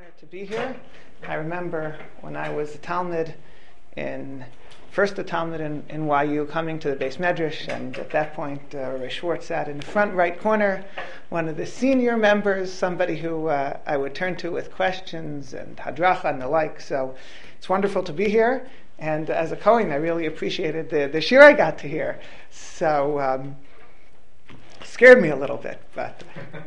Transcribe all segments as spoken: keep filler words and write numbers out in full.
honor to be here. I remember when I was a Talmud in, first a Talmud in, in Y U, coming to the Beis Medrash, and at that point, uh, Rabbi Schwartz sat in the front right corner, one of the senior members, somebody who uh, I would turn to with questions and hadracha and the like. So it's wonderful to be here. And as a Kohen, I really appreciated the, the shir I got to hear. So um, scared me a little bit, but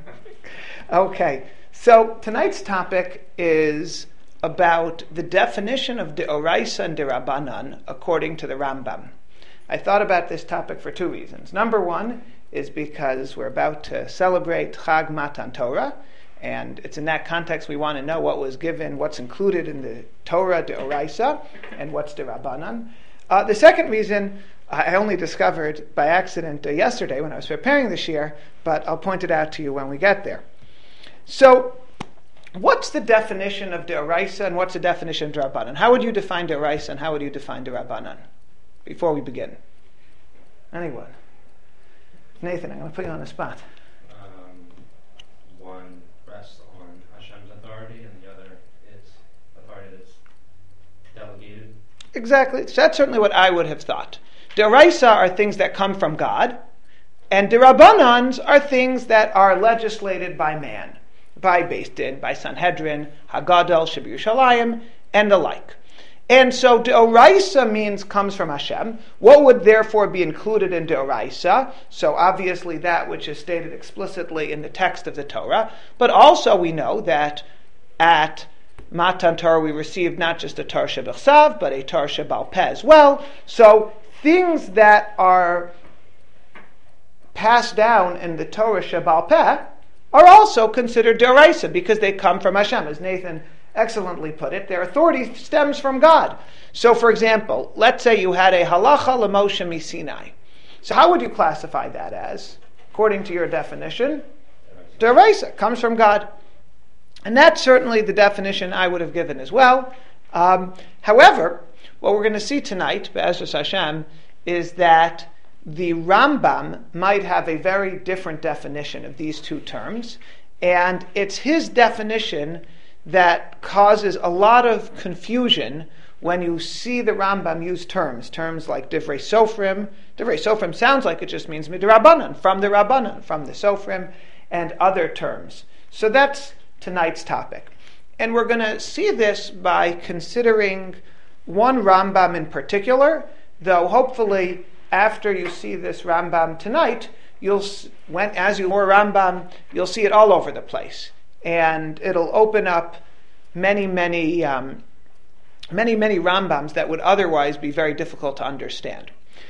okay. So tonight's topic is about the definition of deoraisa and derabanan according to the Rambam. I thought about this topic for two reasons. Number one is because we're about to celebrate Chag Matan Torah, and it's in that context we want to know what was given, what's included in the Torah deoraisa, and what's derabanan. Uh, the second reason I only discovered by accident uh, yesterday when I was preparing this year, but I'll point it out to you when we get there. So, what's the definition of deoraisa and what's the definition of derabanan? How would you define deoraisa and how would you define derabanan? Before we begin. Anyone? Nathan, I'm going to put you on the spot. Um, one rests on Hashem's authority and the other is authority that's delegated. Exactly. So that's certainly what I would have thought. Deoraisa are things that come from God, and derabanans are things that are legislated by man, by Beis Din, by Sanhedrin, Hagadol, Sheb Yerushalayim, and the like. And so deoraisa means comes from Hashem. What would therefore be included in deoraisa? So obviously that which is stated explicitly in the text of the Torah, but also we know that at Matan Torah we received not just a Torah Shebechsav, but a Torah Shebal Peh as well. So things that are passed down in the Torah Shebal Peh are also considered deoraisa because they come from Hashem. As Nathan excellently put it, their authority stems from God. So, for example, let's say you had a halacha l'Moshe miSinai. So how would you classify that as, according to your definition? Deoraisa, comes from God. And that's certainly the definition I would have given as well. Um, however, what we're going to see tonight, Be'ezus Hashem, is that the Rambam might have a very different definition of these two terms, and it's his definition that causes a lot of confusion when you see the Rambam use terms, terms like Divrei Sofrim. Divrei Sofrim sounds like it just means midrabanan, from the Rabbanan, from the Sofrim, and other terms. So that's tonight's topic. And we're going to see this by considering one Rambam in particular, though hopefully after you see this Rambam tonight, you'll when as you more Rambam, you'll see it all over the place, and it'll open up many, many, um, many, many Rambams that would otherwise be very difficult to understand.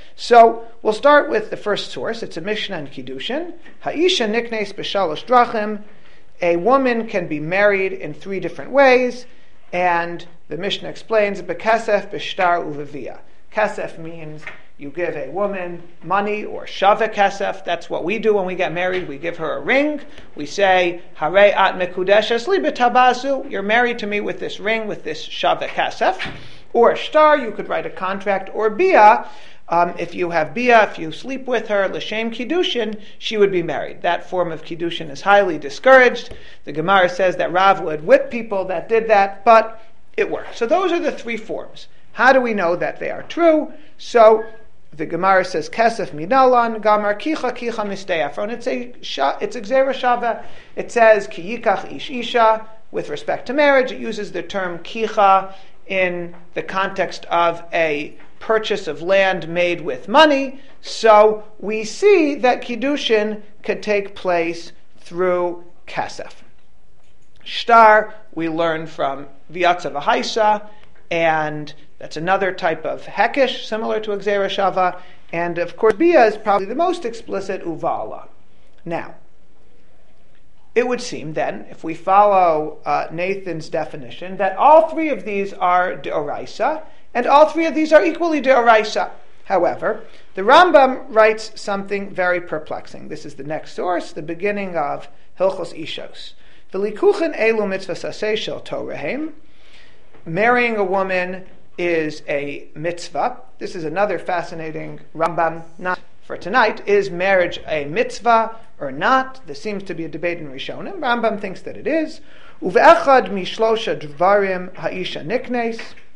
So we'll start with the first source. It's a Mishnah in Kiddushin. Ha'isha niknes b'shalosh drachim. A woman can be married in three different ways, and the Mishnah explains b'kesef, b'shtar, uvevia. Kesef means you give a woman money, or shava kesef. That's what we do when we get married. We give her a ring. We say, Harei at mekudeshes li b'tabazu. You're married to me with this ring, with this shava kesef. Or shtar, you could write a contract. Or bia, um, if you have bia, if you sleep with her, l'shem kiddushin, she would be married. That form of kiddushin is highly discouraged. The Gemara says that Rav would whip people that did that, but it worked. So those are the three forms. How do we know that they are true? So the Gemara says, "Kesef minalan gamar kicha kicha misteyafron." It's a it's a gzera shava. It says ki yikach ish isha with respect to marriage. It uses the term kicha in the context of a purchase of land made with money. So we see that kiddushin could take place through kesef. Shtar we learn from v'yatza v'haisa, and that's another type of hekesh, similar to a gzera shava. And of course, bia is probably the most explicit uvala. Now, it would seem then, if we follow uh, Nathan's definition, that all three of these are deoraisa, and all three of these are equally deoraisa. However, the Rambam writes something very perplexing. This is the next source, the beginning of Hilchos Ishos. V'likuchen elu mitzvahs aseh shel Torahem. Marrying a woman is a mitzvah. This is another fascinating Rambam. Not for tonight. Is marriage a mitzvah or not? There seems to be a debate in Rishonim. Rambam thinks that it is. Uve'echad mishlosha dvarim ha'isha niknes,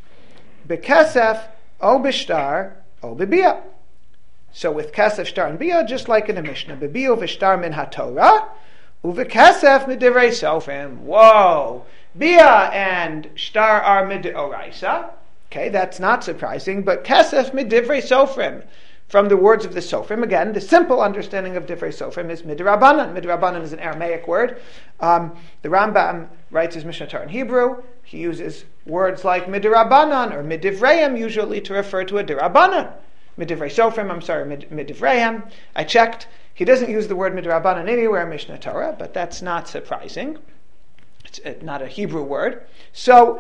bekesef o b'shtar o b'biyah. So with kesef, shtar, and biyah, just like in the Mishnah, b'biyah v'shtar min haTorah, uve'kesef midivrei sofrim. Whoa! Biyah and shtar are midoraisa. Okay, that's not surprising, but kesef midivrei sofrim. From the words of the Sofrim, again, the simple understanding of Divrei Sofrim is midrabanan. Midrabanan is an Aramaic word. Um, the Rambam writes his Mishnah Torah in Hebrew. He uses words like midrabanan or midivreim usually to refer to a dirabanan. Midivrei Sofrim, I'm sorry, mid, midivreim. I checked. He doesn't use the word midrabanan anywhere in Mishnah Torah, but that's not surprising. It's not a Hebrew word. So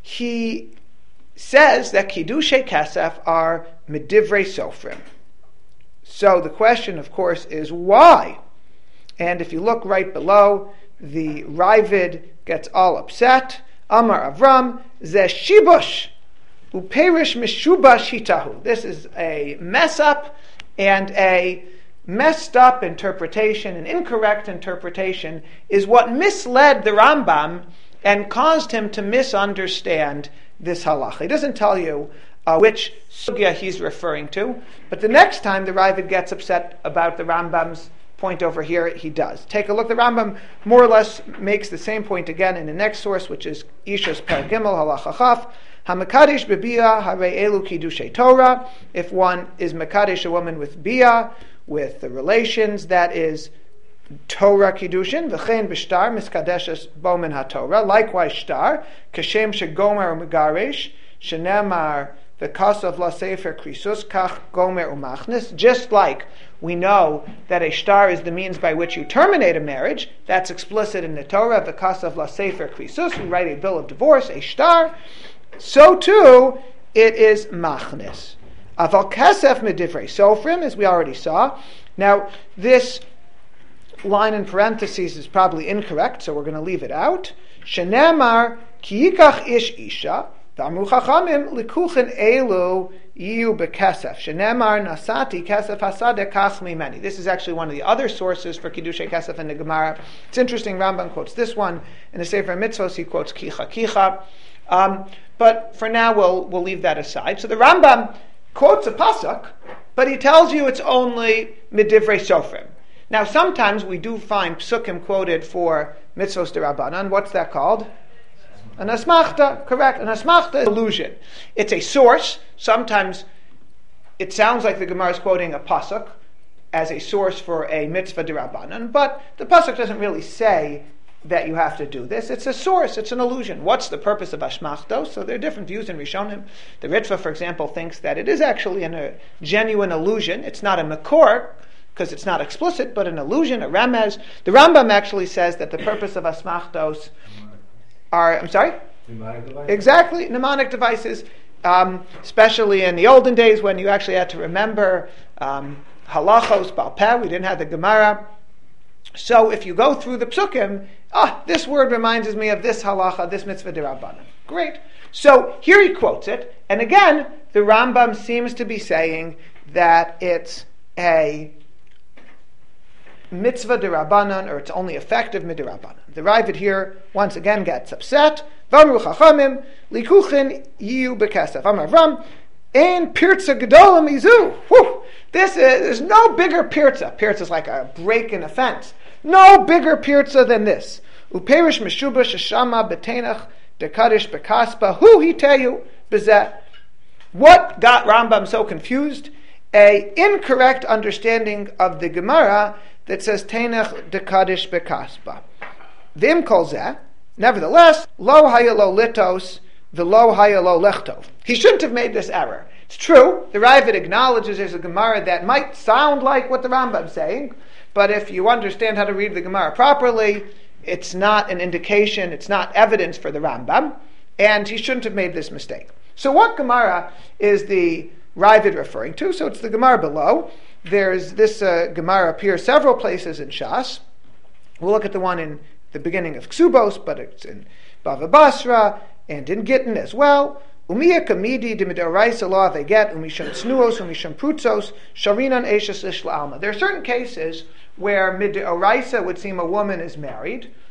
he says that Kiddushay Kesef are Medivrei Sofrim. So the question, of course, is why? And if you look right below, the Ravid gets all upset. Amar Avram, Zeh Shibush, Uperish Mishubash Hitahu. This is a mess up and a messed up interpretation, an incorrect interpretation, is what misled the Rambam and caused him to misunderstand this halacha. He doesn't tell you uh, which sugya he's referring to, but the next time the Ravid gets upset about the Rambam's point over here, he does. Take a look. The Rambam more or less makes the same point again in the next source, which is Ishas Per Gimel Halacha Chaf. Hamakadesh bebiyah harei elu kiddushay Torah. If one is makadesh a woman with biyah, with the relations, that is Torah kiddushin. V'chein b'shtar miskadeshes bo min haTorah. Likewise shtar kashem shegomer u'megaresh shenemar v'kasav la sefer krisus kach gomer u'machnis. Just like we know that a shtar is the means by which you terminate a marriage, that's explicit in the Torah. V'kasav la sefer krisus. We write a bill of divorce, a shtar. So too it is machnis. Aval kesef medivrei sofrim, as we already saw. Now this line in parentheses is probably incorrect, so we're going to leave it out. Shenemar ki yikach ish isha v'amru chachamim likuchen elu yiyu bekesef. Shenemar nasati kesef hasadeh kach mimeni. This is actually one of the other sources for kiddushay kesef in the Gemara. It's interesting. Rambam quotes this one in the Sefer Mitzvos. He quotes kicha kicha. Um, but for now, we'll we'll leave that aside. So the Rambam quotes a pasuk, but he tells you it's only midivrei sofrim. Now, sometimes we do find psukim quoted for mitzvos derabanan. What's that called? An asmachta, correct. An asmachta is illusion. It's a source. Sometimes it sounds like the Gemara is quoting a pasuk as a source for a mitzvah derabanan, but the pasuk doesn't really say that you have to do this. It's a source, it's an illusion. What's the purpose of Ashmachtos? So there are different views in Rishonim. The Ritva, for example, thinks that it is actually an, a genuine illusion. It's not a makor, because it's not explicit, but an illusion, a remez. The Rambam actually says that the purpose of Ashmachtos are, I'm sorry? Mnemonic devices. Exactly, mnemonic devices, um, especially in the olden days when you actually had to remember um, halachos, Baal Peh. We didn't have the Gemara. So if you go through the psukim, ah, this word reminds me of this halacha, this mitzvah derabanan. Great. So here he quotes it, and again, the Rambam seems to be saying that it's a mitzvah derabanan, or it's only effective midirabanan. The Ravid here once again gets upset. V'amru chachamim likuchen yiyu bekesef. Amar Avram, ein pirza gedola mizu. Whew. This is, there's no bigger pirza. Pirza is like a break in a fence. No bigger pirza than this. Uperish meshubash shama betenach dekadish bekaspa. Hu hiteyu bezeh. What got Rambam so confused? A incorrect understanding of the Gemara that says tenach dekadish bekaspa. Vim kol zeh. Nevertheless, lo haya lo litos v'lo haya lo lechtov. He shouldn't have made this error. It's true, the Ravid acknowledges there's a Gemara that might sound like what the Rambam's saying, but if you understand how to read the Gemara properly, it's not an indication, it's not evidence for the Rambam, and he shouldn't have made this mistake. So what Gemara is the Ravid referring to? So it's the Gemara below. There's this uh, Gemara appears several places in Shas. We'll look at the one in the beginning of Ksubos, but it's in Bava Basra and in Gittin as well. Umiya kamidi dimidoraisa lo aveget umisham snuos umisham prutzos sharinan eshes ishla alma. There are certain cases where midoraisa would seem a woman is married,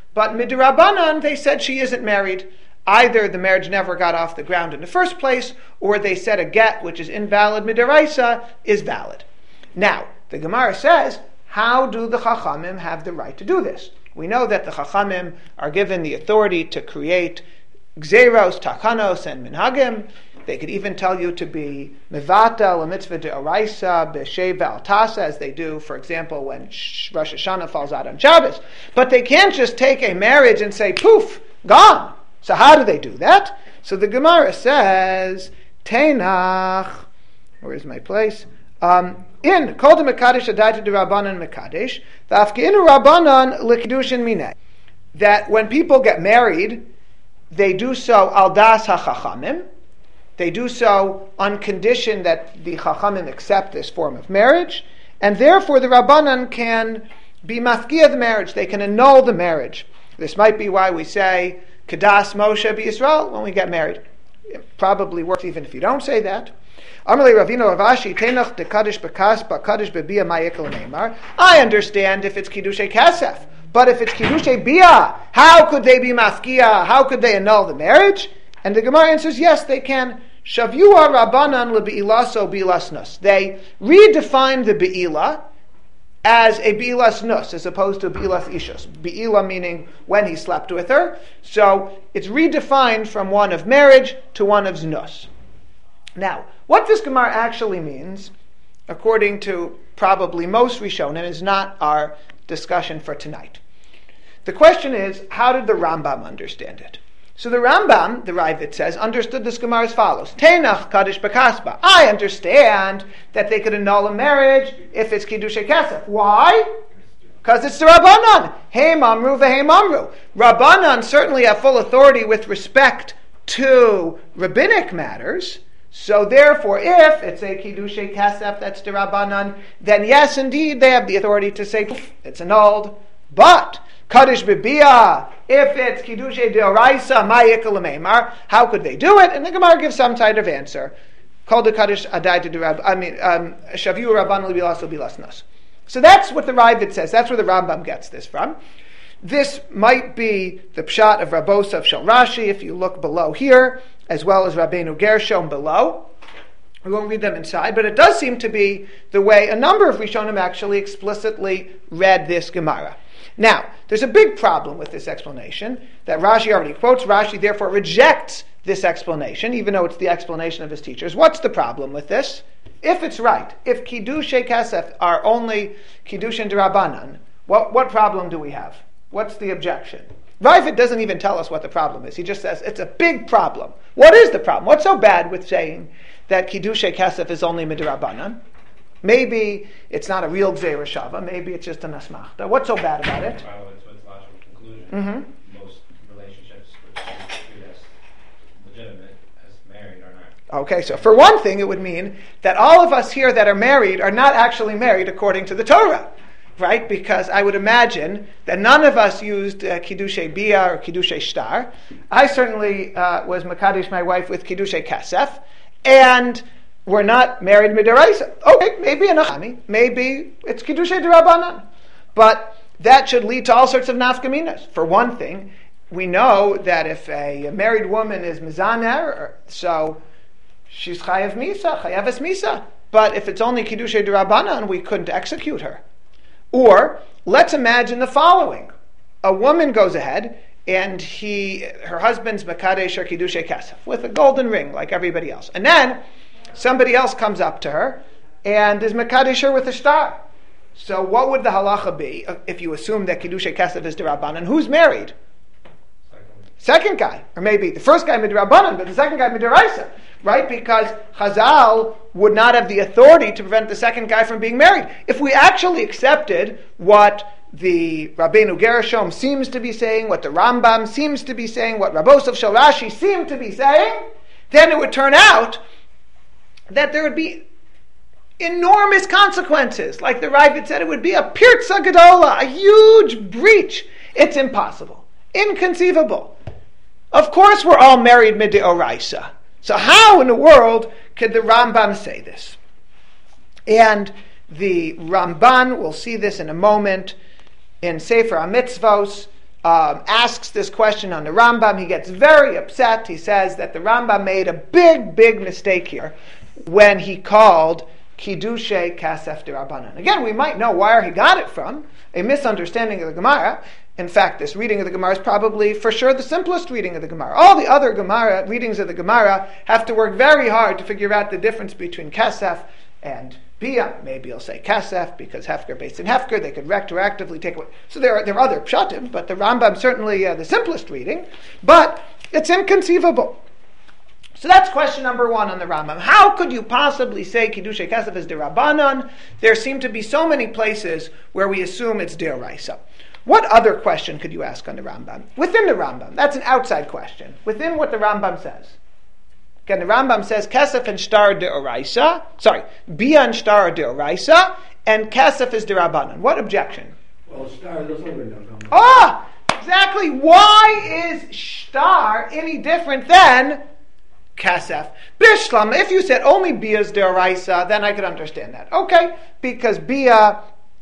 But midrabanan, they said she isn't married. Either the marriage never got off the ground in the first place, or they said a get, which is invalid midaraisa, is valid. Now, the Gemara says, how do the Chachamim have the right to do this? We know that the Chachamim are given the authority to create gzeros, takanos, and minhagim. They could even tell you to be mevatel, a mitzvah de'oraisa, b'sheva al tasa, as they do, for example, when Rosh Hashanah falls out on Shabbos. But they can't just take a marriage and say, poof, gone. So how do they do that? So the Gemara says, Teinach, where is my place? Um, in Kol de Mekadesh Adayta de Rabbanan Mekadesh, V'afkeinu Rabbanan L'Kiddushin Mineh. That when people get married, they do so al das ha-chachamim. They do so on condition that the chachamim accept this form of marriage, and therefore the Rabbanan can be mafkia the marriage. They can annul the marriage. This might be why we say Kadas Moshe B'Yisrael when we get married. It probably works even if you don't say that. Amalei Ravino Ravashi Tenach de Kaddish Bekas Bakadosh Bebia Ma'ikol Neymar. I understand if it's Kiddushay Kasef, but if it's Kiddushay Bia, how could they be mafkia? How could they annul the marriage? And the Gemara answers, yes, they can. Shavua Rabbanan leBeilaso Beilas Nus. They redefined the Beila as a Beilas Nus, as opposed to Beilas Ishus. Beila meaning when he slept with her. So it's redefined from one of marriage to one of Znus. Now, what this Gemara actually means, according to probably most Rishonim, is not our discussion for tonight. The question is, how did the Rambam understand it? So the Rambam, the Ravid says, understood this Gemara as follows. Teinach Kaddish Bekasba. I understand that they could annul a marriage if it's Kiddushay Kasef. Why? Because it's the Rabbanan. Hey Mamru v'hei Mamru. Rabbanan certainly have full authority with respect to rabbinic matters. So therefore, if it's a Kiddushay Kasef, that's the Rabbanan, then yes, indeed, they have the authority to say, it's annulled. But Kaddish Bebia, if it's Kiddushay Deoraisa, Ma'ikol Meimar, how could they do it? And the Gemara gives some type of answer. Called the Kaddish Adayta de Rab, I mean, Shavu Rabban Lebilaso Bilas Nas. So that's what the Ravid says. That's where the Rambam gets this from. This might be the pshat of Rabosav Shel Rashi, if you look below here, as well as Rabbeinu Gershom below. We won't read them inside, but it does seem to be the way a number of Rishonim actually explicitly read this Gemara. Now, there's a big problem with this explanation that Rashi already quotes. Rashi therefore rejects this explanation, even though it's the explanation of his teachers. What's the problem with this? If it's right, if Kiddushay Kasef are only Kiddushin D'Rabbanan, what, what problem do we have? What's the objection? Ravid doesn't even tell us what the problem is. He just says it's a big problem. What is the problem? What's so bad with saying that Kiddushay Kasef is only Midrabanan? Maybe it's not a real Gzeira Shava. Maybe it's just an Asmachta. What's so bad about it? Well, it's what's logical conclusion. Mm-hmm. Most relationships which are treated as legitimate as married are not. Okay, so for one thing, it would mean that all of us here that are married are not actually married according to the Torah, right? Because I would imagine that none of us used uh, Kiddushay Bia or Kiddushay Shtar. I certainly uh, was Makadesh my wife with Kiddushay Kasef, and we're not married midaraisa. Okay, maybe in a chami, maybe it's Kiddushay D'Rabbanan. But that should lead to all sorts of nafkaminas. For one thing, we know that if a married woman is mizaner, so she's chayav misa, chayaves misa. But if it's only Kiddushay D'Rabbanan, we couldn't execute her. Or, let's imagine the following. A woman goes ahead, and he, her husband's Makadesh or Kiddushay Kasef, with a golden ring, like everybody else. And then somebody else comes up to her and is Makadesh with a star. So what would the halacha be if you assume that Kiddushay Kasef is D'Rabbanan? Who's married? Second. Second guy. Or maybe the first guy D'Rabbanan, but the second guy D'Oraisa. Right? Because Chazal would not have the authority to prevent the second guy from being married. If we actually accepted what the Rabbeinu Gershom seems to be saying, what the Rambam seems to be saying, what Rabosav Shel Rashi seem to be saying, then it would turn out that there would be enormous consequences. Like the Ravid said, it would be a pirza gedola, a huge breach. It's impossible. Inconceivable. Of course we're all married mideoraisa. So how in the world could the Rambam say this? And the Ramban, we'll see this in a moment, in Sefer HaMitzvos, um, asks this question on the Rambam. He gets very upset. He says that the Rambam made a big, big mistake here when he called Kiddushay Kasef D'Rabbanan. Again, we might know where he got it from, a misunderstanding of the Gemara. In fact, this reading of the Gemara is probably for sure the simplest reading of the Gemara. All the other Gemara readings of the Gemara have to work very hard to figure out the difference between Kasef and Bia. Maybe you'll say Kasef because Hefker based in Hefker, they could retroactively take away. So there are, there are other pshatim, but the Rambam certainly uh, the simplest reading, but it's inconceivable. So that's question number one on the Rambam. How could you possibly say Kiddushay Kasef is D'Rabbanan? There seem to be so many places where we assume it's D'Oraisa. What other question could you ask on the Rambam? Within the Rambam, that's an outside question. Within what the Rambam says. Again, the Rambam says Kasef and Shtar D'Oraisa, sorry, Bia and Shtar D'Oraisa, and Kasef is D'Rabbanan. What objection? Well, Shtar doesn't really know. Ah, exactly. Why is Shtar any different than Kasef? Bishlam, if you said only Bia is D'Oraisa, then I could understand that. Okay, because Bia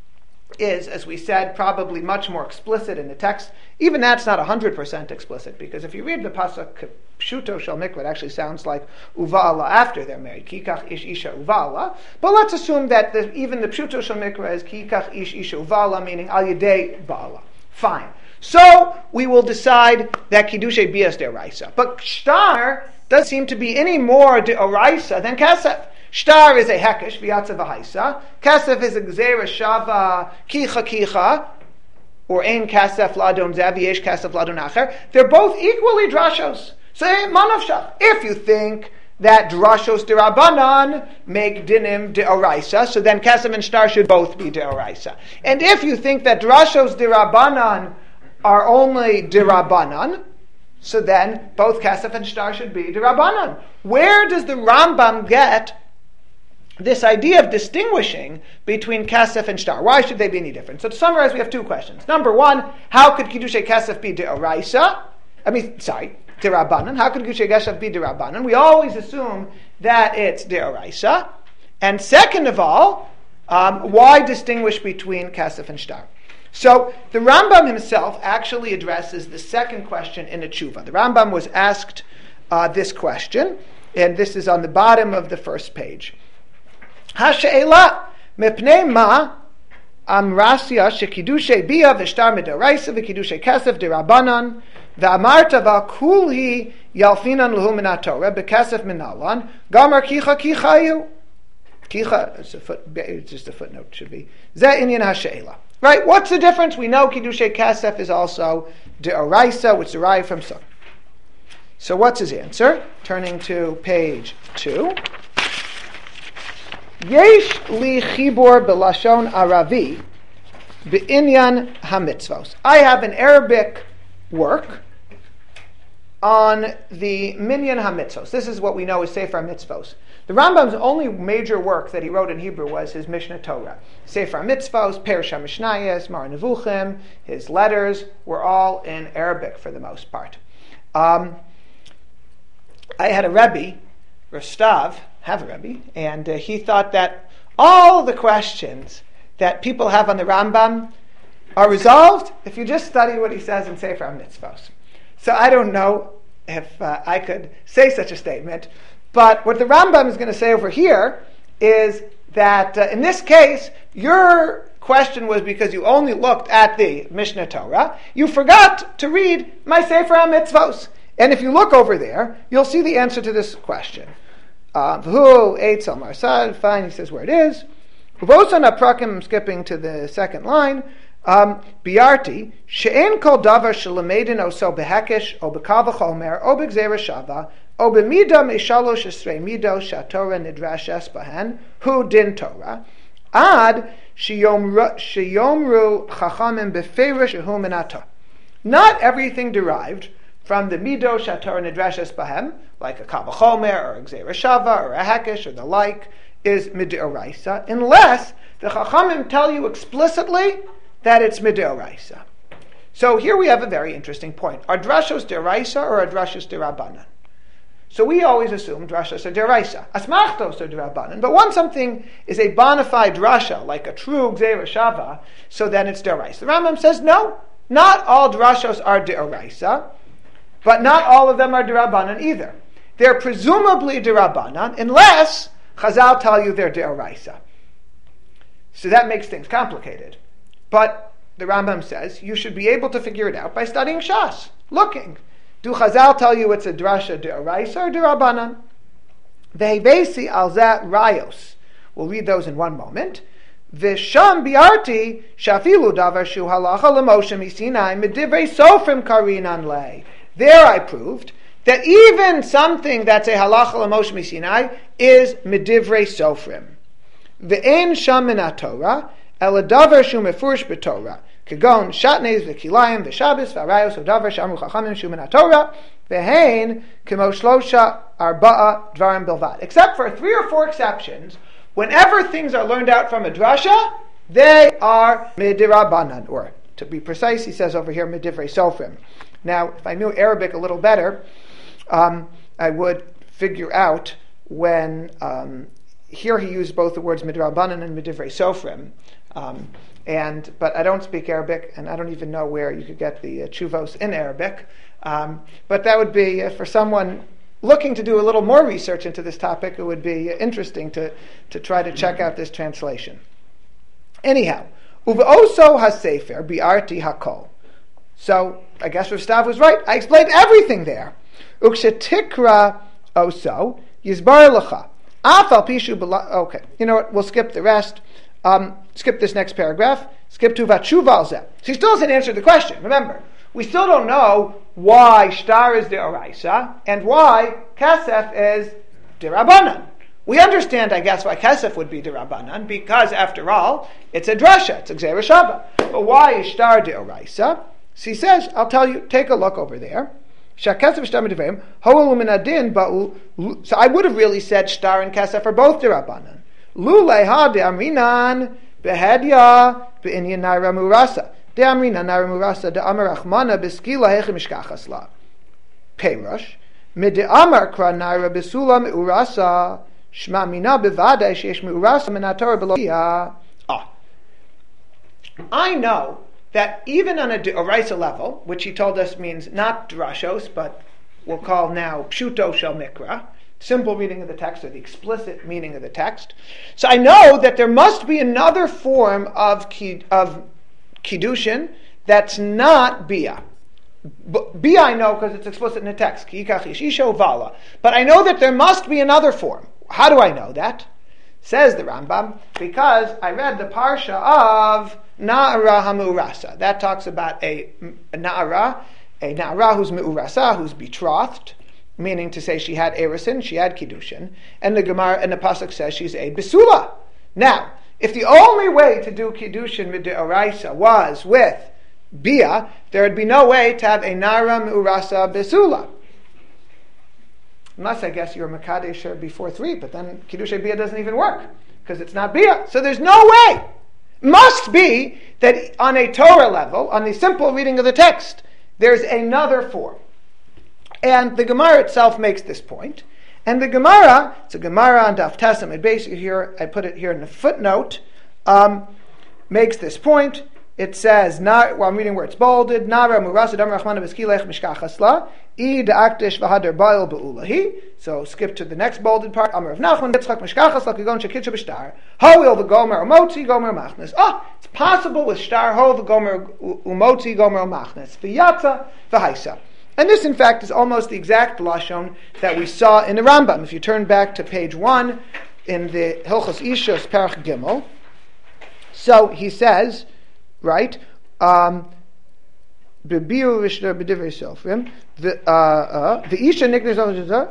is, as we said, probably much more explicit in the text. Even that's not one hundred percent explicit, because if you read the pasuk Pshuto Shel Mikra, it actually sounds like Uvala after they're married. Kikach ish isha Uvala. But let's assume that the, even the Pshuto Shel Mikra is Kikach ish isha Uvala, meaning Al Yedei Ba'ala. Fine. So we will decide that Kiddushay Bia is D'Oraisa. But Shtar doesn't seem to be any more D'Oraisa than Kasef. Shtar is a hekesh, v'yatza v'haisa. Kasef is a gzeira shava, kicha kicha, or ein kasef ladon zeh, v'yesh kasef ladon acher. They're both equally drashos. So manavshach. If you think that drashos d'Rabbanan make dinim d'Oraisa, so then Kasef and Shtar should both be d'Oraisa. And if you think that drashos d'Rabbanan are only d'Rabbanan, so then both Kasef and Shtar should be d'Rabbanan. Where does the Rambam get this idea of distinguishing between Kasef and Shtar? Why should they be any different? So to summarize, we have two questions. Number one, how could Kiddushay Kasef be d'Oraisa? I mean, sorry, d'Rabbanan. How could Kiddushay Kasef be d'Rabbanan? We always assume that it's d'Oraisa. And second of all, um, why distinguish between Kasef and Shtar? So the Rambam himself actually addresses the second question in the Tshuva. The Rambam was asked uh, this question, and this is on the bottom of the first page. Hash'ela mepnei ma amrasya shekiddushay bia v'shtar mid'oraisa v'kiddushay kasef d'Rabbanan v'amarta v'kulhi yalfinan l'hu min haTorah b'kasef minalan gamar kicha kichayu. Kicha, it's a foot, it's just a footnote, should be. Zeh inyan hash'ela. Right, what's the difference? We know Kiddushay Kasef is also d'Oraisa, which derived from Son. So what's his answer? Turning to page two. Yesh li chibur belashon Aravi b'inyan hamitzvos. I have an Arabic work on the Minyan HaMitzvos. This is what we know as Sefer HaMitzvos. The Rambam's only major work that he wrote in Hebrew was his Mishnah Torah. Sefer HaMitzvos, Perush HaMishnayos, Mar Nevuchim, his letters were all in Arabic for the most part. Um, I had a Rebbe, Rastav, have a Rebbe, and uh, he thought that all the questions that people have on the Rambam are resolved if you just study what he says in Sefer HaMitzvos. So I don't know if uh, I could say such a statement, but what the Rambam is going to say over here is that uh, in this case, your question was because you only looked at the Mishnah Torah. You forgot to read my Sefer HaMitzvos. And if you look over there, you'll see the answer to this question. V'hu eitzel marsad, fine, he says where it is. V'vosan haprakim, I'm skipping to the second line. Um, Biarti, she'en kol davar shelemedin oso behekesh, o b'kal v'chomer, o b'gzeira shava, o b'mida me'shalosh esrei mido sha'torah nidrashes bahen, hu din Torah, ad sheyomru chachamim beferish shehu min haTorah. Not everything derived from the mido sha'torah nidrashes bahem, like a kal v'chomer, or a gzeira shava, or a hekesh, or the like, is mid'oraisa, unless the chachamim tell you explicitly that it's mid'oraisa. So here we have a very interesting point. Are drashos d'oraisa or are drashos d'Rabbanan? So we always assume drashos are d'oraisa. Asmachtos are d'Rabbanan. But once something is a bona fide drasha, like a true gzeira shava, so then it's d'oraisa. The Rambam says no. not all drashos are de'oraisa, but not all of them are derabanan either. They're presumably derabanan unless Chazal tell you they're de'oraisa. So that makes things complicated. But the Rambam says you should be able to figure it out by studying Shas, looking. Do Chazal tell you it's a drasha de'oraisa or derabanan? Vehevesi al zat rayos. We'll read those in one moment. V'sham biarti shafilu davar shu halacha l'Moshe misinai medivrei sofrim karinan lei. There I proved that even something that's a halacha l'Moshe misinai is medivrei sofrim. Ve'en sham min haTorah el davar shu mefurish b'Torah kagon shatnez v'kilayim v'shabes v'arayos udavar shamru chachamim shu min haTorah ve'hein kemo shlosha arba'a dvarim bilvad. Except for three or four exceptions, whenever things are learned out from a drasha, they are midirabanan, or to be precise, he says over here midivrei sofrim. Now, if I knew Arabic a little better, um, I would figure out when um, here he used both the words midirabanan and midivrei sofrim. Um, and but I don't speak Arabic, and I don't even know where you could get the uh, chuvos in Arabic. Um, but that would be uh, for someone looking to do a little more research into this topic. It would be uh, interesting to to try to check out this translation. Anyhow, uveoso hasefer biarti hakol. So I guess Rav Stav was right. I explained everything there. Ukshetikra oso yizbar lecha afal pishu bela. Okay, you know what? We'll skip the rest. Um, skip this next paragraph. Skip to vatshuva al zeh. She still hasn't answered the question. Remember, we still don't know why shtar is de'oraisa and why kesef is derabanan. We understand, I guess, why kesef would be derabanan because, after all, it's a drasha, it's a gzeira shava. But why is shtar de'oraisa? She says, I'll tell you. Take a look over there. So I would have really said shtar and kesef are both derabanan. Lulei ha de'amrinan behedya be'inyan naira murasa. De'amrina naira murasa de'amar achmana b'skila hechi mishkachas la. Peirush. Mide'amar kra naira b'sula me'urasa shma mina b'vadai sheyesh me'urasa min haTorah b'lo. Ah. I know that even on a de'oraisa level, which he told us means not drashos, but we'll call now pshuto shel mikra, simple reading of the text or the explicit meaning of the text. So I know that there must be another form of ki, of kiddushin that's not bia. B- bia I know because it's explicit in the text. But I know that there must be another form. How do I know that? Says the Rambam, because I read the parsha of Na'ara HaMe'urasa. That talks about a, a Na'ara, a Na'ara who's Me'urasa, who's betrothed, meaning to say she had Erisin, she had Kiddushin, and the Gemara and the Pasuk says she's a Besula. Now, if the only way to do Kiddushin with the Oraisa was with Bia, there would be no way to have a Nara Me'urasa Besula. Unless, I guess, you're Makadesh before three, but then Kiddushin Bia doesn't even work, because it's not Bia. So there's no way. Must be that on a Torah level, on the simple reading of the text, there's another form. And the Gemara itself makes this point. And the Gemara, it's a Gemara on Daf Tesam, it basically here, I put it here in the footnote, um, makes this point. It says, well, I'm reading where it's bolded, Nara Murasa Dam Rachmana Beskilech Mishkachasla, Id Aktish Vahadar Bail Be'ulahi. So skip to the next bolded part. Amar of Nachman, Yitzchak Mishkachasla, Kigon Shekitcha B'Shtar, Hoil the Gomer Umotzi, Gomer Machnes. Ah, it's possible with Shtar, Ho the Gomer Umotzi, Gomer Machnes. V'yatza, V'haisa. And this, in fact, is almost the exact lashon that we saw in the Rambam. If you turn back to page one in the Hilchos Ishos Perach Gimel, so he says, right, um, the Isha Niknez.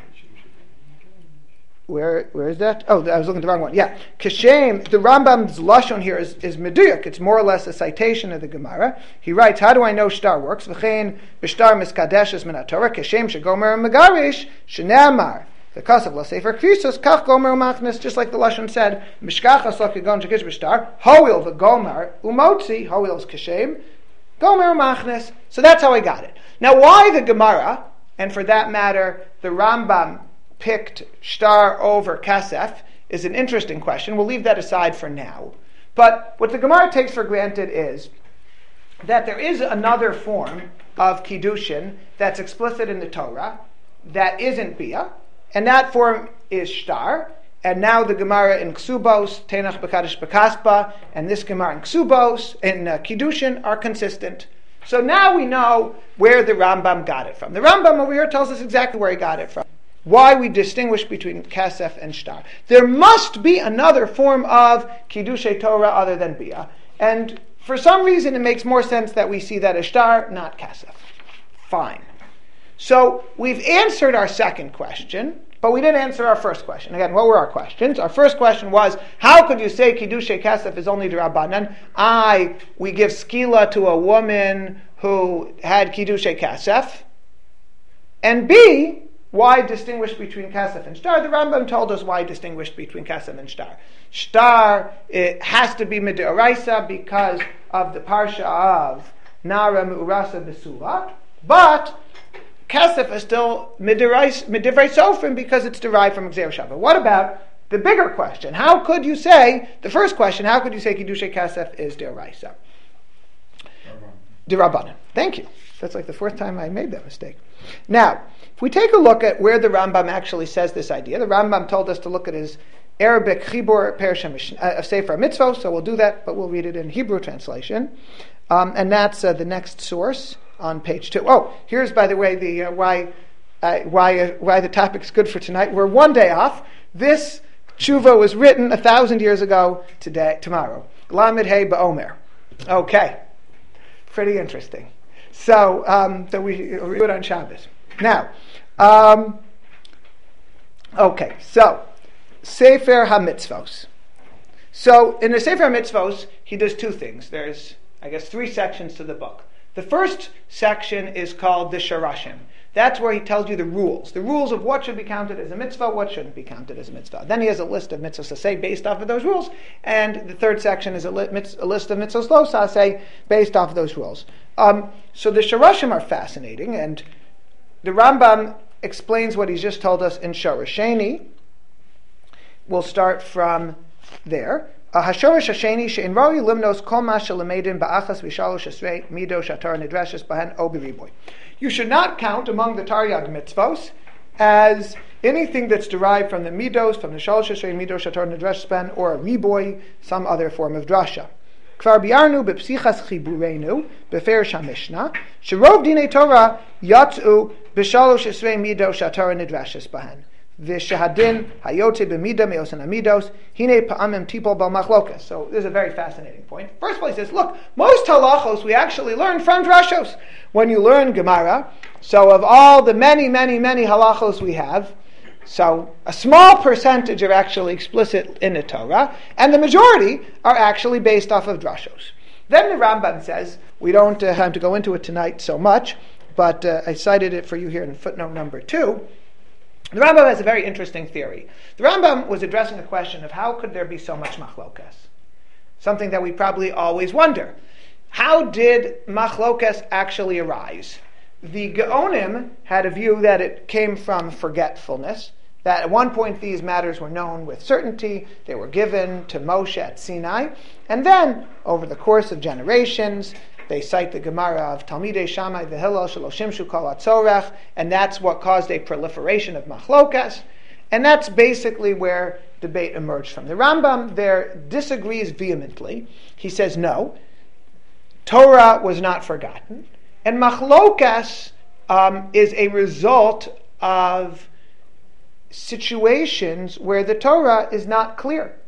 Where where is that? Oh, I was looking at the wrong one. Yeah, Kashem. The Rambam's lashon here is is meduyuk. It's more or less a citation of the Gemara. He writes, "How do I know shtar works? V'chein b'shtar miskadeshes min haTorah kashem shegomer megarish shene'amar the kasav lasefer krisos kach gomer umachnes." Just like the lashon said, mishkachas lakigon shekish b'shtar hoil v'gomer umotzi hoil is kashem gomer umachnes. So that's how I got it. Now, why the Gemara, and for that matter, the Rambam picked shtar over kasef is an interesting question. We'll leave that aside for now. But what the Gemara takes for granted is that there is another form of Kiddushin that's explicit in the Torah that isn't Bia, and that form is Shtar. And now the Gemara in Ksubos, Tenach B'Kadish B'Kaspa, and this Gemara in Ksubos, in uh, Kiddushin, are consistent. So now we know where the Rambam got it from. The Rambam over here tells us exactly where he got it from. Why we distinguish between Kasef and Shtar. There must be another form of Kiddushei Torah other than Bia. And for some reason it makes more sense that we see that as Shtar, not Kasef. Fine. So we've answered our second question, but we didn't answer our first question. Again, what were our questions? Our first question was, how could you say Kiddushei Kasef is only D'Rabbanan? I, we give skila to a woman who had Kiddushei Kasef. And B, why distinguish between Kasef and Shtar? The Rambam told us why distinguish between Kasef and Shtar. Shtar, it has to be Midoraisa because of the parsha of Nara Me'urasa Besura, but Kasef is still Midivrei Sofrim because it's derived from Gzeir Shavah. What about the bigger question? How could you say, the first question, how could you say Kiddushei Kasef is D'Oraisa? D'Rabbanan. Thank you. That's like the fourth time I made that mistake. Now, if we take a look at where the Rambam actually says this idea, the Rambam told us to look at his Arabic Chibur Persham uh, Sefer Mitzvot, so we'll do that, but we'll read it in Hebrew translation. Um, and that's uh, the next source on page two. Oh, here's, by the way, the uh, why uh, why uh, why the topic's good for tonight. We're one day off. This tshuva was written a thousand years ago today, tomorrow. Lamed Hey Ba'omer. Okay, pretty interesting. So, um, so we, we do it on Shabbos. Now, um, okay, so Sefer HaMitzvos. So in the Sefer HaMitzvos, he does two things. There's, I guess, three sections to the book. The first section is called the Sharashim. That's where he tells you the rules. The rules of what should be counted as a mitzvah, what shouldn't be counted as a mitzvah. Then he has a list of mitzvahs to say based off of those rules. And the third section is a, li- mitz- a list of mitzvahs lo say based off of those rules. Um, so the Sharashim are fascinating. And the Rambam explains what he's just told us in Shorasheni. We'll start from there. Hashorish Hasheni she'in roi limnos kol ma shelemedin ba'achas v'shalosh esrei mido shatar nidreshes bahen o b'riboy. You should not count among the Taryag mitzvos as anything that's derived from the midos, from the shalosh esrei mido shatar nidreshes bahen, or a riboy, some other form of drasha. Kvar biarnu b'psichas chiburenu b'ferish HaMishnah sherov dinei Torah yatzu b'shalosh esrei mido shatar nidreshes bahen. V'shahadin hayote b'mida me'osan amidos hine pa'amim tipol bal machlokas. So this is a very fascinating point. First of all, he says, look, most halachos we actually learn from drashos. When you learn Gemara, so of all the many, many, many halachos we have, so a small percentage are actually explicit in the Torah, and the majority are actually based off of drashos. Then the Rambam says, we don't uh, have to go into it tonight so much, but uh, I cited it for you here in footnote number two. The Rambam has a very interesting theory. The Rambam was addressing the question of how could there be so much machlokas? Something that we probably always wonder. How did machlokas actually arise? The Gaonim had a view that it came from forgetfulness, that at one point these matters were known with certainty, they were given to Moshe at Sinai, and then, over the course of generations, they cite the Gemara of Talmidei Shammai v'Hillel shelo shimshu kol hatzorech, and that's what caused a proliferation of machlokas, and that's basically where debate emerged from. The Rambam there disagrees vehemently. He says no, Torah was not forgotten, and machlokas um, is a result of situations where the Torah is not clear,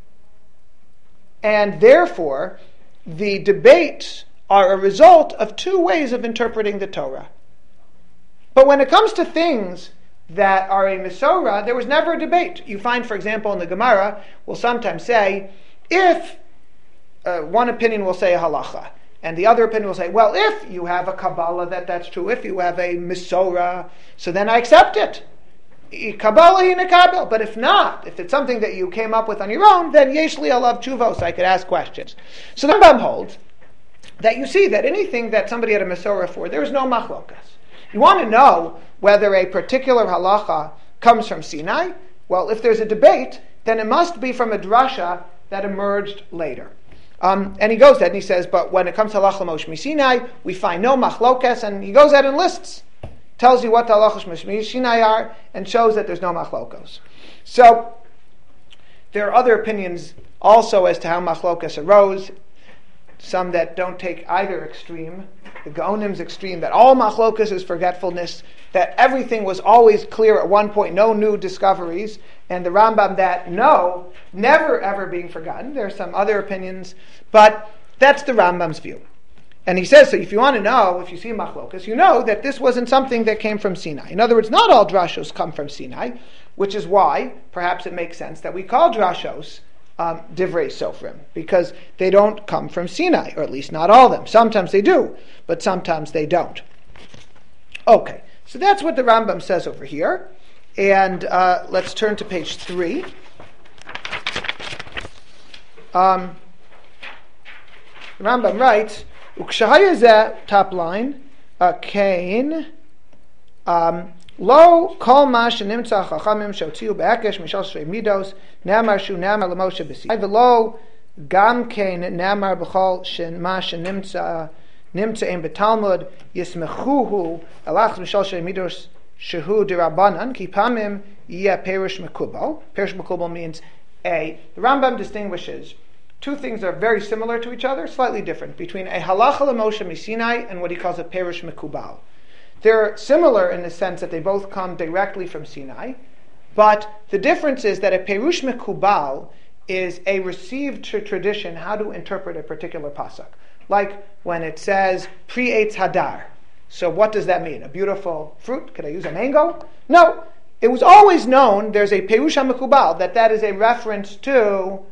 and therefore the debates are a result of two ways of interpreting the Torah. But when it comes to things that are a Mesorah, there was never a debate. You find, for example, in the Gemara, we'll sometimes say, if uh, one opinion will say a halacha, and the other opinion will say, well, if you have a Kabbalah, that that's true. If you have a Mesorah, so then I accept it. Kabbalah in a Kabbalah. But if not, if it's something that you came up with on your own, then yesh li alav tshuvos, I could ask questions. So the Rambam holds that you see that anything that somebody had a Mesorah for, there is no machlokas. You want to know whether a particular halacha comes from Sinai? Well, if there's a debate, then it must be from a drasha that emerged later. Um, and he goes ahead and he says, but when it comes to Halach L'Moshe Misinai, we find no machlokes, and he goes ahead and lists, tells you what the Halach L'Moshe Misinai are, and shows that there's no machlokos. So, there are other opinions also as to how machlokes arose, some that don't take either extreme. The Gaonim's extreme, that all machlokas is forgetfulness, that everything was always clear at one point, no new discoveries, and the Rambam that no, never ever being forgotten. There are some other opinions, but that's the Rambam's view. And he says, so if you want to know, if you see machlokas, you know that this wasn't something that came from Sinai. In other words, not all drashos come from Sinai, which is why, perhaps it makes sense that we call drashos Um, divrei sofrim, because they don't come from Sinai, or at least not all of them. Sometimes they do, but sometimes they don't. Okay, so that's what the Rambam says over here. And uh, let's turn to page three. Um, the Rambam writes, Ukshahayazeh, top line, uh, Kain, um, Lo kol ma shenimtza chachamim shotziu be'ekesh mishal shrei midos namar shu namar l'Moshe b'sinai v'lo gam kein namar b'chol shen ma shenimtza nimtzaim b'talmud yismechuhu alach mishal shrei midos shehu dirabanan ki pamim yeh perish mekubal. Perish mekubal means a. The Rambam distinguishes two things that are very similar to each other, slightly different, between a halacha l'Moshe misinai and what he calls a perish mekubal. They're similar in the sense that they both come directly from Sinai, but the difference is that a perush mekubal is a received tra- tradition how to interpret a particular pasuk. Like when it says pri eitz hadar. So what does that mean? A beautiful fruit? Could I use a mango? No. It was always known, there's a perush mekubal, that that is a reference to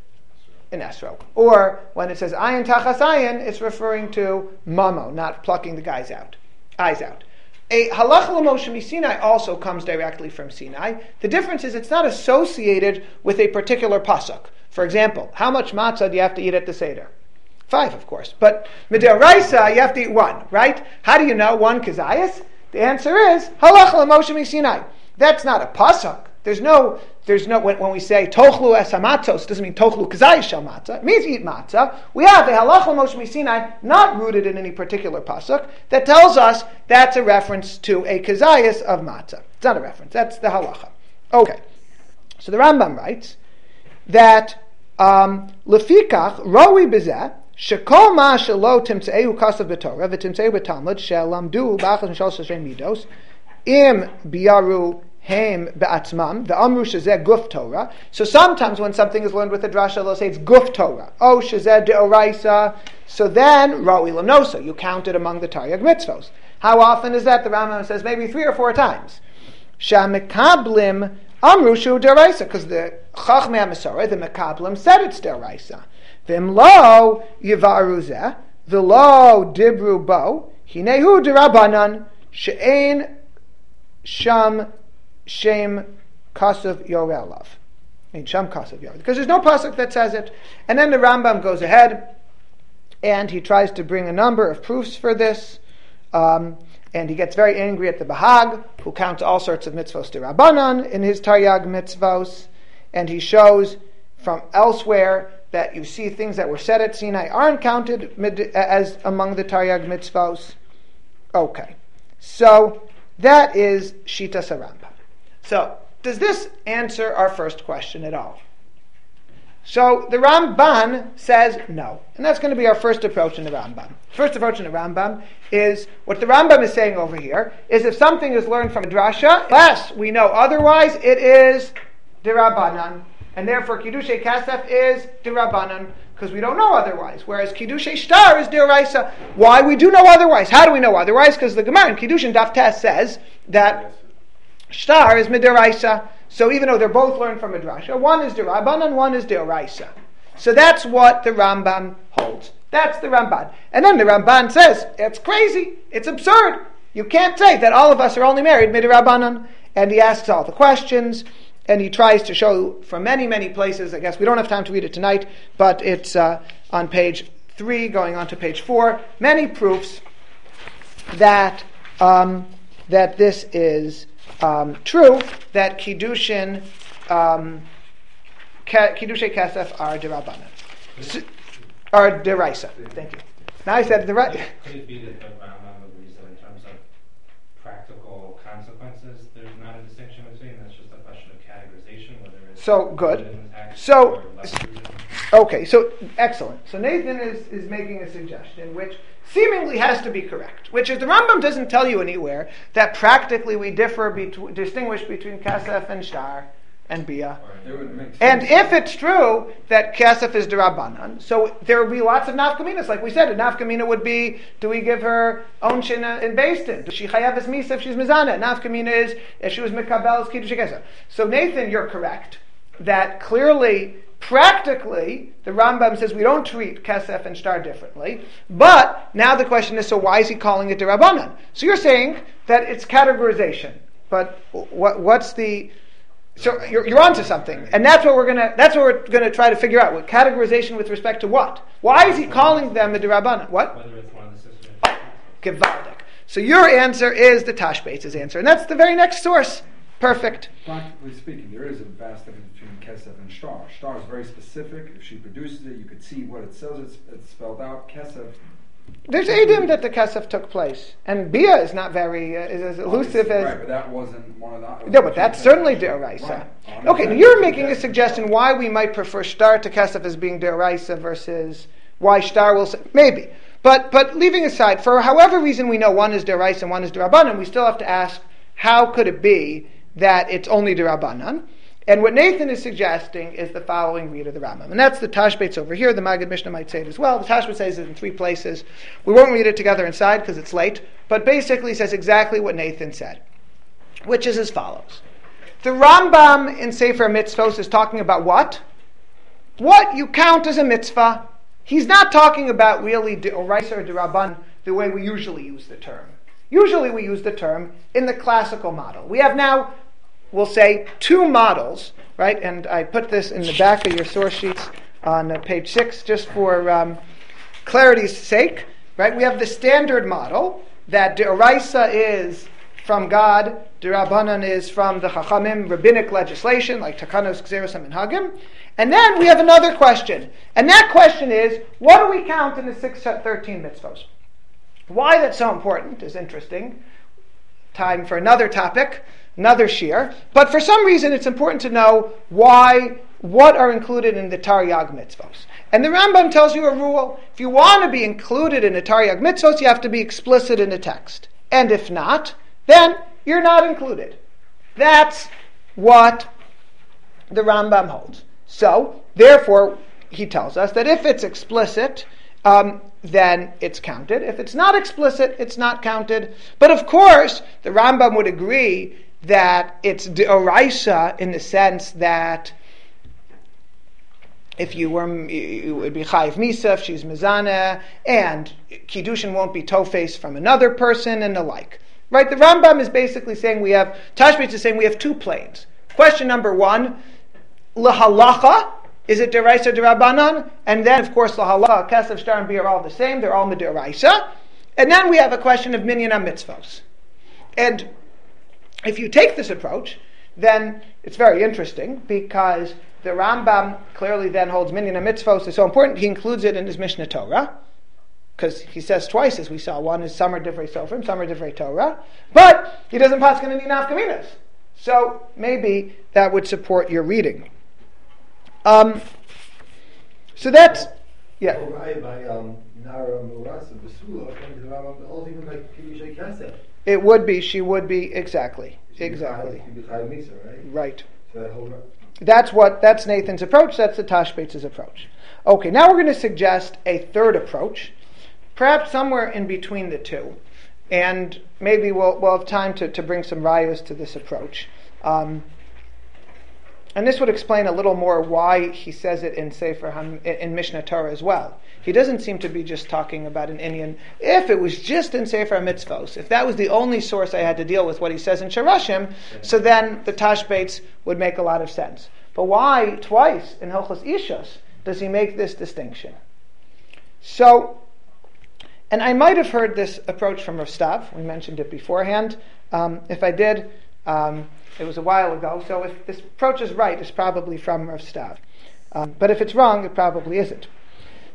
an esrog. Or when it says ayin tachas ayin, it's referring to mamo, not plucking the guys out. Eyes out. A halach l'Moshe misinai also comes directly from Sinai. The difference is it's not associated with a particular pasuk. For example, how much matzah do you have to eat at the Seder? Five, of course. But mid'oraisa, you have to eat one, right? How do you know one kazayas? The answer is halach l'Moshe misinai. That's not a pasuk. There's no, there's no, when, when we say tochlu es hamatzos, it doesn't mean tochlu kazayis shel matzah. It means eat matzah. We have a halach l'Moshe misinai, not rooted in any particular pasuk, that tells us that's a reference to a kazayis of matzah. It's not a reference. That's the halacha. Okay. So the Rambam writes that lefikach roi bezeh shekol ma shelo timtzeu kasav b'torah v'timtzeu b'talmud shelamdu b'achas mishal sheshem midos im biaru Haim be'atzmam, the amru shezeh guf Torah. So sometimes when something is learned with a drasha, they'll say it's guf Torah. Oh, shezeh de'oraisa. So then, ra'i l'nosa, you count it among the Taryag mitzvos. How often is that? The Rambam says maybe three or four times. Shamekablim amru shu de'oraisa, because the chachmei ha'mesorah, the mekablim, said it's de'oraisa. V'imlo yivaru zeh, v'lo dibru bo, hinehu derabanan, she'ein sham Shem Kasav Yorelav. I mean, Shem Kasav Yorelav. Because there's no pasuk that says it. And then the Rambam goes ahead and he tries to bring a number of proofs for this. Um, and he gets very angry at the Bahag, who counts all sorts of mitzvos to Rabbanan in his Taryag mitzvos. And he shows from elsewhere that you see things that were said at Sinai aren't counted mid- as among the Taryag mitzvos. Okay. So that is Shitas HaRambam. So, does this answer our first question at all? So, the Ramban says no. And that's going to be our first approach in the Rambam. First approach in the Rambam is, what the Rambam is saying over here, is if something is learned from a drasha, unless we know otherwise, it is derabanan. And therefore, Kiddushay Kasef is derabanan, because we don't know otherwise. Whereas Kiddushay Shtar is deoraisa. Why? We do know otherwise. How do we know otherwise? Because the Gemara in Kiddushin Daf Tes says that Shtar is midiraisa, so even though they're both learned from a drasha, one is derabanan and one is deoraisa. So that's what the Rambam holds. That's the Ramban. And then the Ramban says, it's crazy, it's absurd. You can't say that all of us are only married midirabanan. And he asks all the questions, and he tries to show from many, many places. I guess we don't have time to read it tonight, but it's uh, on page three, going on to page four, many proofs that um, that this is Um, true that Kiddushin, um, Kiddushay Kesef are derabanan. So, or deraisa. Thank you. Now I said the right. Could it be that the Rambam agrees that in terms of practical consequences, there's not a distinction between? That's just a question of categorization, whether it's so good. in the text So. or less rooted in the text. Okay, so excellent. So Nathan is, is making a suggestion which seemingly has to be correct, which is the Rambam doesn't tell you anywhere that practically we differ, between, distinguish between kasef and shtar and bia. And if it's true that kasef is derabanan, so there would be lots of nafkaminas. Like we said, a nafkamina would be, do we give her onshin in Beis Din? Does she chayav as misa if she's mizana? Nafkamina is if she was mikabel as kiddush kesef. So Nathan, you're correct that clearly, practically, the Rambam says we don't treat kesef and shtar differently. But now the question is, so why is he calling it derabanan? So you're saying that it's categorization. But what, what's the... So you're, you're onto something, and that's what we're gonna. That's what we're gonna try to figure out. With categorization with respect to what? Why is he calling them a derabanan? What? Whether it's one of the sisters. Oh, gewaldig. So your answer is the Tashbeitz's answer, and that's the very next source. Perfect. Practically speaking, there is a vast difference between kesef and shtar. Shtar is very specific. If she produces it, you could see what it says. It's, it's spelled out. Kesef. There's Edom that the kesef took place, and bia is not very uh, is as elusive as. Right, but that wasn't one of the. No, but that's certainly deraisa. Right. Okay, now you're making a suggestion why we might prefer shtar to kesef as being deraisa versus why shtar will say, maybe. But but leaving aside, for however reason we know one is deraisa and one is derabanan, we still have to ask how could it be that it's only derabanan? And what Nathan is suggesting is the following read of the Rambam. And that's the Tashbetz over here. The Maggid Mishnah might say it as well. The Tashbetz says it in three places. We won't read it together inside because it's late. But basically says exactly what Nathan said, which is as follows. The Rambam in Sefer Mitzvos is talking about what? What you count as a mitzvah. He's not talking about really d'oraisa or d'rabban the way we usually use the term. Usually we use the term in the classical model. We have now... We'll say two models, right? And I put this in the back of your source sheets on uh, page six just for um, clarity's sake, right? We have the standard model that D'oraisa is from God, D'Rabbanan is from the Chachamim, rabbinic legislation like Takanos, Gzeros, and Minhagim. And then we have another question. And that question is, what do we count in the six thirteen mitzvos? Why that's so important is interesting. Time for another topic. Another shir, but for some reason it's important to know why, what are included in the Taryag mitzvos. And the Rambam tells you a rule: if you want to be included in the Taryag mitzvos, you have to be explicit in the text, and if not, then you're not included. That's what the Rambam holds. So, therefore, he tells us that if it's explicit, um, then it's counted. If it's not explicit, it's not counted. But of course, the Rambam would agree that it's d'oraisa in the sense that if you were, it would be chayiv misa if she's mizana, and kiddushin won't be tofes from another person and the like. Right? The Rambam is basically saying we have, Tashbetz is saying we have two planes. Question number one, lahalacha, is it d'oraisa d'rabbanan? And then, of course, lahalacha, kesef, shtar, and bia are all the same. They're all d'oraisa. And then we have a question of minyan mitzvos. And if you take this approach, then it's very interesting because the Rambam clearly then holds minyan mitzvos is so important. He includes it in his Mishnah Torah because he says twice, as we saw, one is some are divrei sofrim, some are divrei Torah, but he doesn't paskin any nafkaminas. So maybe that would support your reading. Um, so that's yeah. It would be, she would be, exactly, exactly. Right. That's what, that's Nathan's approach, that's the Tashbetz's approach. Okay, now we're going to suggest a third approach, perhaps somewhere in between the two, and maybe we'll, we'll have time to, to bring some rayos to this approach. Um, and this would explain a little more why he says it in Sefer Ham, in Mishnah Torah as well. He doesn't seem to be just talking about an Indian. If it was just in Sefer Mitzvos, if that was the only source I had to deal with what he says in Sharashim, so then the Tashbetz would make a lot of sense. But why twice in Hilchos Ishos does he make this distinction? So, and I might have heard this approach from Rav Stav. We mentioned it beforehand. Um, if I did, um, it was a while ago. So if this approach is right, it's probably from Rav Stav. Um, but if it's wrong, it probably isn't.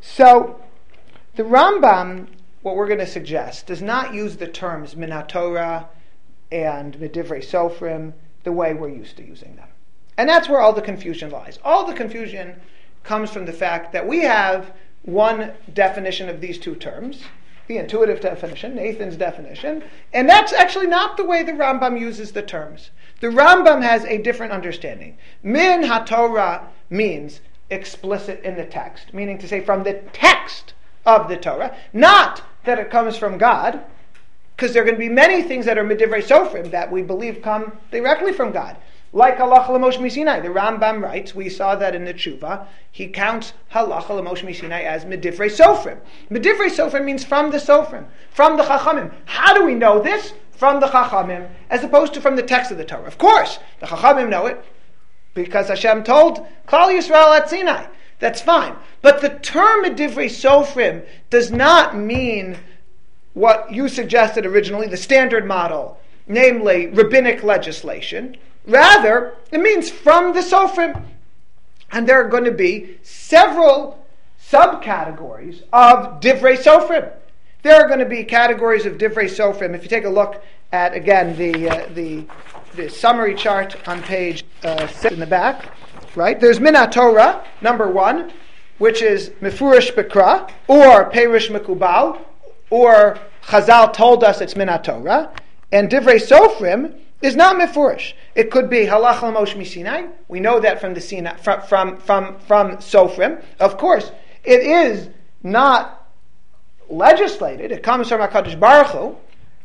So, the Rambam, what we're going to suggest, does not use the terms Minat Torah and Midivrei Sofrim the way we're used to using them. And that's where all the confusion lies. All the confusion comes from the fact that we have one definition of these two terms, the intuitive definition, Nathan's definition, and that's actually not the way the Rambam uses the terms. The Rambam has a different understanding. Min HaTorah means explicit in the text, meaning to say from the text of the Torah, not that it comes from God, because there are going to be many things that are Midivrei Sofrim that we believe come directly from God. Like Halacha L'Moshe Misinai. The Rambam writes, we saw that in the Tshuva, he counts Halacha L'Moshe Misinai as Midivrei Sofrim. Midivrei Sofrim means from the Sofrim, from the Chachamim. How do we know this? From the Chachamim, as opposed to from the text of the Torah. Of course, the Chachamim know it, because Hashem told Klal Yisrael at Sinai. That's fine. But the term Midivrei Sofrim does not mean what you suggested originally, the standard model, namely rabbinic legislation. Rather, it means from the Sofrim. And there are going to be several subcategories of Divrei Sofrim. There are going to be categories of Divrei Sofrim. If you take a look at, again, the uh, the, the summary chart on page uh, six in the back, right? There's Minat Torah, number one, which is Mefurish Bekra, or Perish Mekubal, or Chazal told us it's Minat Torah. And Divrei Sofrim is not Mefurish. It could be Halacha L'Moshe Misinai. We know that from the Sinai, from from from, from Sofrim. Of course, it is not legislated. It comes from HaKadosh Baruch Hu.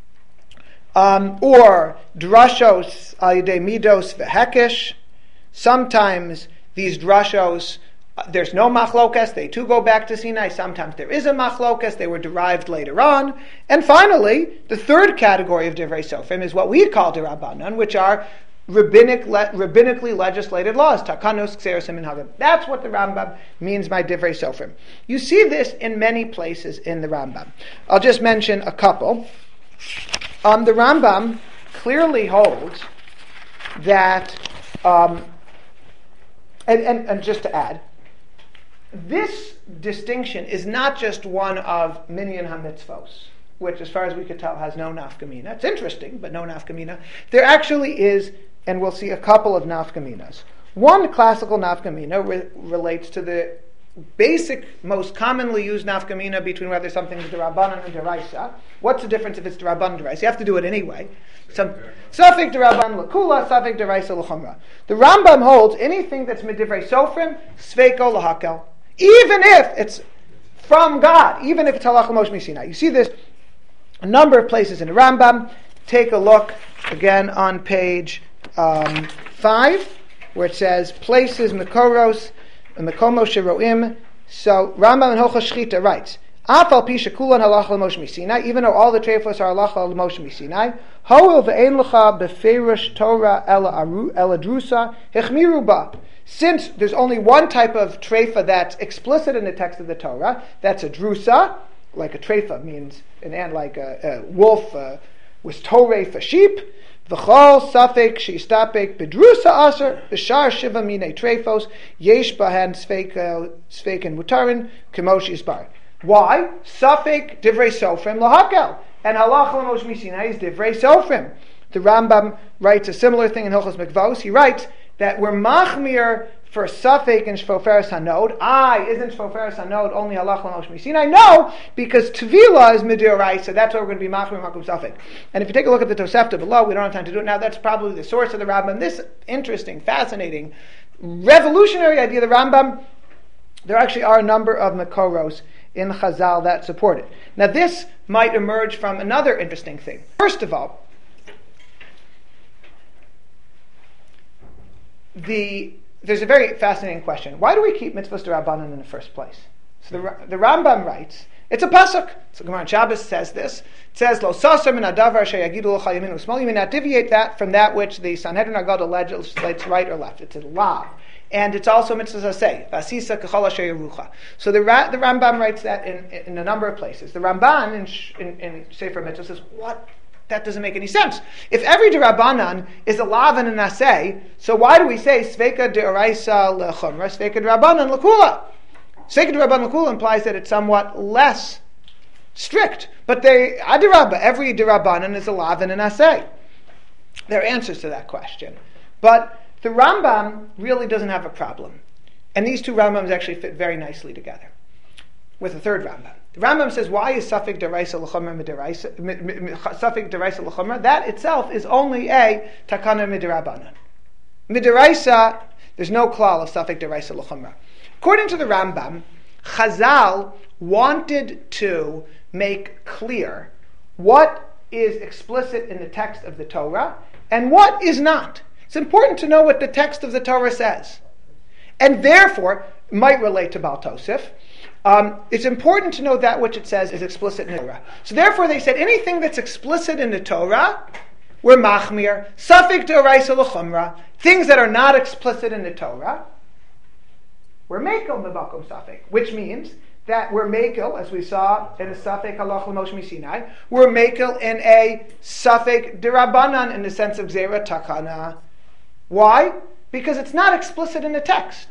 Um, or Drashos Al Yidei Midos V'Hekesh. Sometimes these drashos, uh, there's no machlokas, they too go back to Sinai. Sometimes there is a machlokas, they were derived later on. And finally, the third category of Divrei Sofrim is what we call D'Rabbanan, which are rabbinic, le- rabbinically legislated laws. Takanos, Kseros, and Minhagim. That's what the Rambam means by Divrei Sofrim. You see this in many places in the Rambam. I'll just mention a couple. Um, the Rambam clearly holds that, um, and, and, and just to add, this distinction is not just one of minyan hamitzvos, which as far as we could tell has no nafkamina. It's interesting, but no nafkamina. There actually is, and we'll see a couple of nafkaminas. One classical nafkamina re- relates to the basic, most commonly used nafkamina between whether something is D'Rabbanan and D'Oraisa. What's the difference if it's D'Rabbanan and D'Oraisa? You have to do it anyway. Some Safek D'Rabbanan l'kula, Safek D'Oraisa l'chumra. The Rambam holds anything that's Midivrei Sofrim, Sveiko l'hakel. Even if it's from God, even if it's Halacha L'Moshe Misinai. You see this a number of places in the Rambam. Take a look again on page um, five, where it says places Mekoros Mekomo Sheroim. So Rambam and Hilchos Shchita writes, Afal pi shekulan halacha l'Moshe Misinai, even though all the treifos are halacha l'Moshe Misinai, hoil ve'ein lecha beferish Torah ela aru ela drusa hechmiru ba. Since there's only one type of treifa that's explicit in the text of the Torah, that's a drusa, like a treifa means an ant, like a, a wolf uh, was torei for sheep. V'chol safek sheistapek bedrusa aser b'shar shiva minei treifos yesh bahan sfeik and mutarin kemosh yisbar. Why? Safek divrei sofrim lahakel, and halacha l'Moshe Misinai is divrei sofrim. The Rambam writes a similar thing in Hilchos Mikvos. He writes that we're machmir for Safek and Shfoferes Hanod. I, isn't Shfoferes Hanod only halacha l'Moshe Misinai? No, because Tvila is Midoraisa, so that's why we're going to be machmir makum Safek. And if you take a look at the Tosefta below, we don't have time to do it now, that's probably the source of the Rambam. This interesting, fascinating, revolutionary idea of the Rambam, there actually are a number of Mekoros in Chazal that support it. Now this might emerge from another interesting thing. First of all, the there's a very fascinating question. Why do we keep mitzvahs d'Rabbanan in the first place? So the, the Rambam writes, it's a pasuk. So Gemara Shabbos says this. It says, Lo sasar min hadavar sheyagidu l'cha yamin u'shmol. You may not deviate that from that which the Sanhedrin Haggadah legislates right or left. It's a law. And it's also mitzvahs aseh. Vasisa k'chol asher yerucha. So the, Ra- the Rambam writes that in, in a number of places. The Ramban in, in, in Sefer Mitzvah says, what? That doesn't make any sense. If every D'Rabbanan is a lav and an aseh, so why do we say Sveika D'Oraisa L'chumra, Sveika D'Rabbanan L'kula? Safek Derabanan L'Kula implies that it's somewhat less strict. But they, Adirabba, every Derabanan is a lav and an asay. There are answers to that question. But the Rambam really doesn't have a problem. And these two Rambams actually fit very nicely together with the third Rambam. The Rambam says, why is Safek Deraisa L'Chomer Midiraisa? Safek Deraisa L'Chomer? That itself is only a Takana Midirabanan. Midiraisa, there's no klal of Safek Deraisa L'Chomer. According to the Rambam, Chazal wanted to make clear what is explicit in the text of the Torah and what is not. It's important to know what the text of the Torah says. And therefore, it might relate to Baal Tosef. Um, it's important to know that which it says is explicit in the Torah. So therefore they said anything that's explicit in the Torah, we're machmir, safek d'oraisa l'chumra, things that are not explicit in the Torah, we're mekel mebakom safek, which means that we're mekel, as we saw in a safek halach l'moshe misinai, we're mekel in a safek d'rabanan in the sense of zera takana. Why? Because it's not explicit in the text.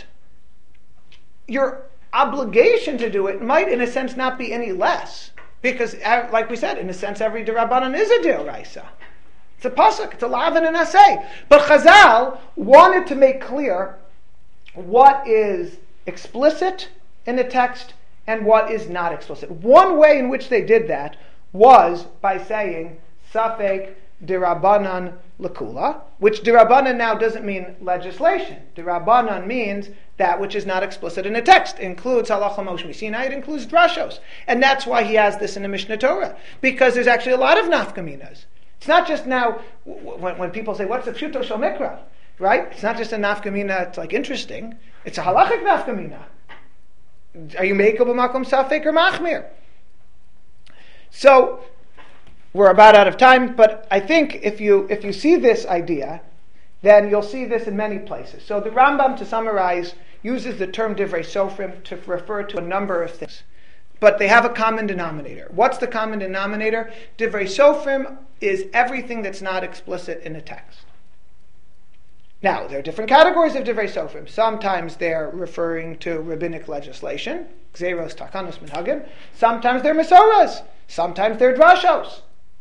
Your obligation to do it might, in a sense, not be any less. Because, like we said, in a sense, every derabanan is a deoraisa. It's a pasuk, it's a lav and an asay. But Chazal wanted to make clear what is explicit in the text and what is not explicit. One way in which they did that was by saying, Safek Dirabanan L'Kula, which Dirabanan now doesn't mean legislation. Dirabanan means that which is not explicit in the text. It includes Halacha Moshe Misinai, it includes drashos. And that's why he has this in the Mishnah Torah, because there's actually a lot of nafkaminas. It's not just now, when, when people say, what's the pshuto shel mikra? Right? It's not just a nafkamina, it's like interesting. It's a halachic nafkamina. Are you mekel b'makom safek or machmir? So, we're about out of time, but I think if you if you see this idea, then you'll see this in many places. So the Rambam, to summarize, uses the term divrei sofrim to refer to a number of things. But they have a common denominator. What's the common denominator? Divrei sofrim is everything that's not explicit in a text. Now, there are different categories of divrei sofrim. Sometimes they're referring to rabbinic legislation, gzeros, takanos, minhagim. Sometimes they're mesoras. Sometimes they're drashos.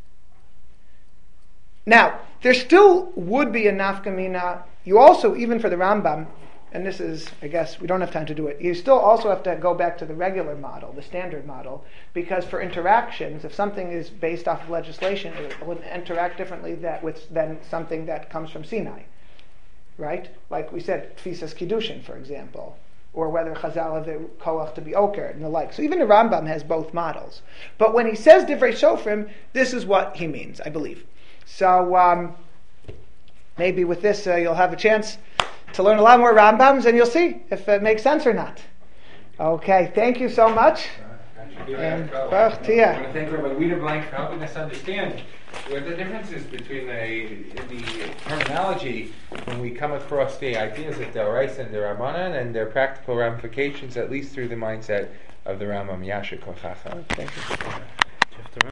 Now, there still would be a nafkamina. You also, even for the Rambam, and this is, I guess, we don't have time to do it, you still also have to go back to the regular model, the standard model, because for interactions, if something is based off of legislation, it will interact differently that with, than something that comes from Sinai. Right? Like we said, Tfisas Kiddushin, for example, or whether Chazal have the koach to be oker and the like. So even the Rambam has both models. But when he says divrei sofrim, this is what he means, I believe. So um, maybe with this uh, you'll have a chance to learn a lot more Rambams, and you'll see if it makes sense or not. Okay, thank you so much. And Baruch Tia. I want to thank Rabbi Wiederblank for helping us understand what the difference is between the, the terminology when we come across the ideas of D'Oraisa and the Rabbanan and their practical ramifications, at least through the mindset of the Rambam Yashar Kochacha. Thank you.